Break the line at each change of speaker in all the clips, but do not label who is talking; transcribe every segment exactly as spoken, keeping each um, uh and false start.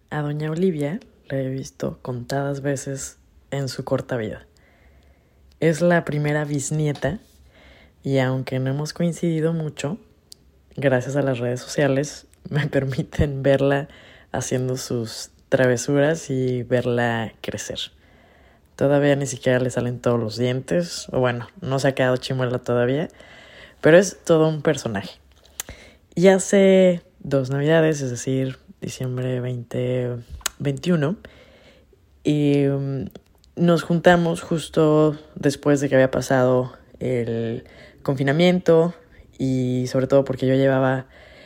A doña Olivia la he visto contadas veces en su corta vida. Es la primera bisnieta y aunque no hemos coincidido mucho, gracias a las redes sociales me permiten verla haciendo sus travesuras y verla crecer. Todavía ni siquiera le salen todos los dientes, o bueno, no se ha quedado chimuela todavía, pero es todo un personaje. Y hace dos navidades, es decir, diciembre veinte veintiuno, y um, nos juntamos justo después de que había pasado el confinamiento y sobre todo porque yo llevaba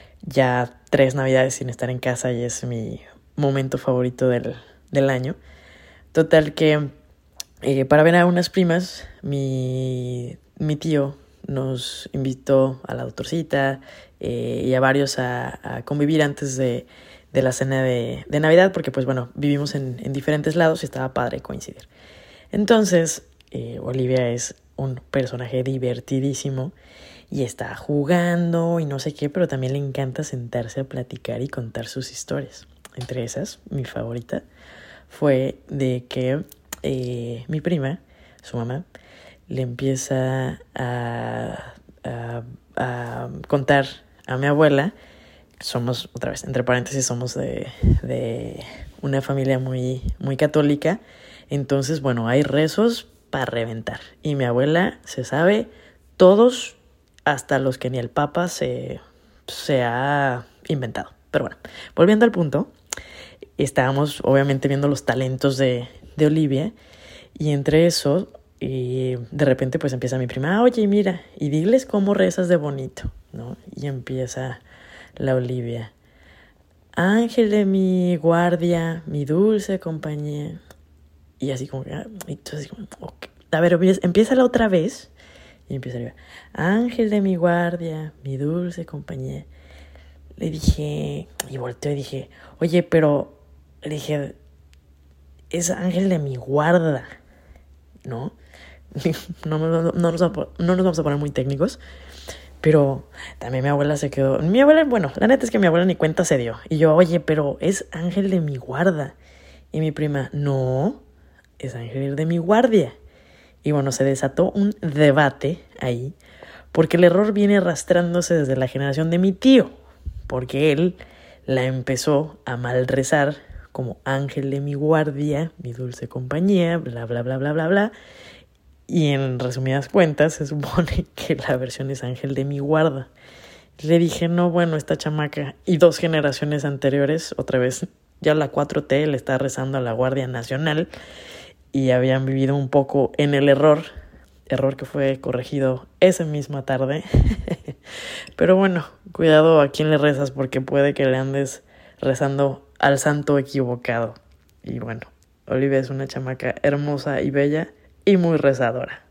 ya tres navidades sin estar en casa y es mi momento favorito del, del año. Total que eh, para ver a unas primas, mi, mi tío nos invitó a la doctorcita eh, y a varios a, a convivir antes de, de la cena de, de Navidad, porque pues bueno, vivimos en, en diferentes lados y estaba padre coincidir. Entonces, eh, Olivia es un personaje divertidísimo y está jugando y no sé qué, pero también le encanta sentarse a platicar y contar sus historias. Entre esas, mi favorita fue de que eh, mi prima, su mamá, le empieza a, a, a contar a mi abuela. Somos, otra vez, entre paréntesis, somos de, de una familia muy, muy católica. Entonces, bueno, hay rezos para reventar. Y mi abuela se sabe todos, hasta los que ni el Papa se, se ha inventado. Pero bueno, volviendo al punto, estábamos obviamente viendo los talentos de, de Olivia. Y entre eso, y de repente pues empieza mi prima, oye, mira, y diles cómo rezas de bonito, ¿no? Y empieza la Olivia. Ángel de mi guardia, mi dulce compañía. Y así como, entonces, okay. A ver, empieza la otra vez. Y empieza arriba. Ángel de mi guardia, mi dulce compañía. Le dije, y volteó y dije, oye, pero, le dije, es ángel de mi guarda, ¿no? No, no, no, no, nos, no nos vamos a poner muy técnicos. Pero también mi abuela se quedó. Mi abuela, bueno, la neta es que mi abuela ni cuenta se dio. Y yo, oye, pero es ángel de mi guarda. Y mi prima, no, es ángel de mi guardia. Y bueno, se desató un debate ahí. Porque el error viene arrastrándose desde la generación de mi tío. Porque él la empezó a mal rezar como ángel de mi guardia, mi dulce compañía, bla, bla, bla, bla, bla, bla. Y en resumidas cuentas, se supone que la versión es ángel de mi guarda. Le dije, no, bueno, esta chamaca. Y dos generaciones anteriores, otra vez, ya la cuatro T le está rezando a la Guardia Nacional. Y habían vivido un poco en el error. Error que fue corregido esa misma tarde. Pero bueno, cuidado a quién le rezas porque puede que le andes rezando al santo equivocado. Y bueno, Olivia es una chamaca hermosa y bella y muy rezadora.